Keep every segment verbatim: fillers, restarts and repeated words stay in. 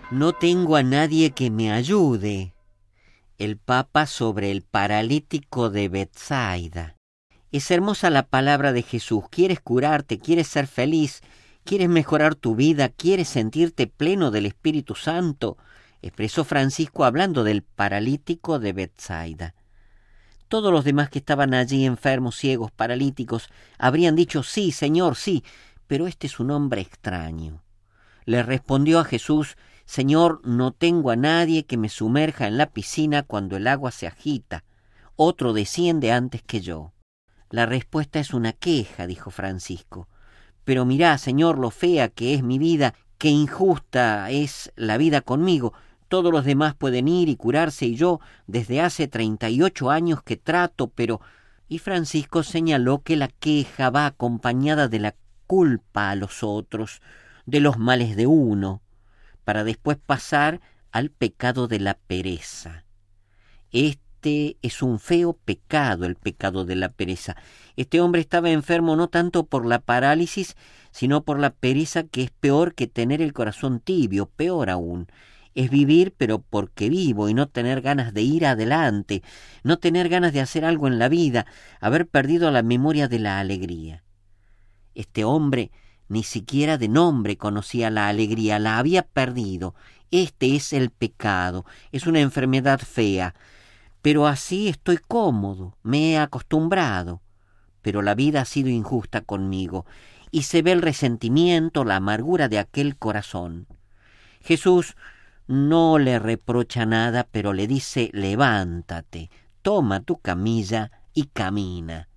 No tengo a nadie que me ayude. El Papa sobre el paralítico de Betsaida. Es hermosa la palabra de Jesús. Quieres curarte, quieres ser feliz, quieres mejorar tu vida, quieres sentirte pleno del Espíritu Santo, expresó Francisco hablando del paralítico de Betsaida. Todos los demás que estaban allí, enfermos, ciegos, paralíticos, habrían dicho sí, Señor, sí, pero este es un hombre extraño. Le respondió a Jesús: Señor, no tengo a nadie que me sumerja en la piscina cuando el agua se agita. Otro desciende antes que yo. La respuesta es una queja, dijo Francisco. Pero mirá, Señor, lo fea que es mi vida, qué injusta es la vida conmigo. Todos los demás pueden ir y curarse y yo desde hace treinta y ocho años que trato, pero... Y Francisco señaló que la queja va acompañada de la culpa a los otros, de los males de uno, para después pasar al pecado de la pereza. Este es un feo pecado, el pecado de la pereza. Este hombre estaba enfermo no tanto por la parálisis, sino por la pereza, que es peor que tener el corazón tibio, peor aún. Es vivir pero porque vivo y no tener ganas de ir adelante, no tener ganas de hacer algo en la vida, haber perdido la memoria de la alegría. Este hombre ni siquiera de nombre conocía la alegría, la había perdido. Este es el pecado, es una enfermedad fea. Pero así estoy cómodo, me he acostumbrado. Pero la vida ha sido injusta conmigo, y se ve el resentimiento, la amargura de aquel corazón. Jesús no le reprocha nada, pero le dice: levántate, toma tu camilla y camina.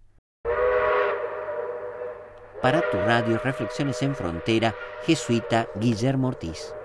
Para tu radio Reflexiones en Frontera, jesuita Guillermo Ortiz.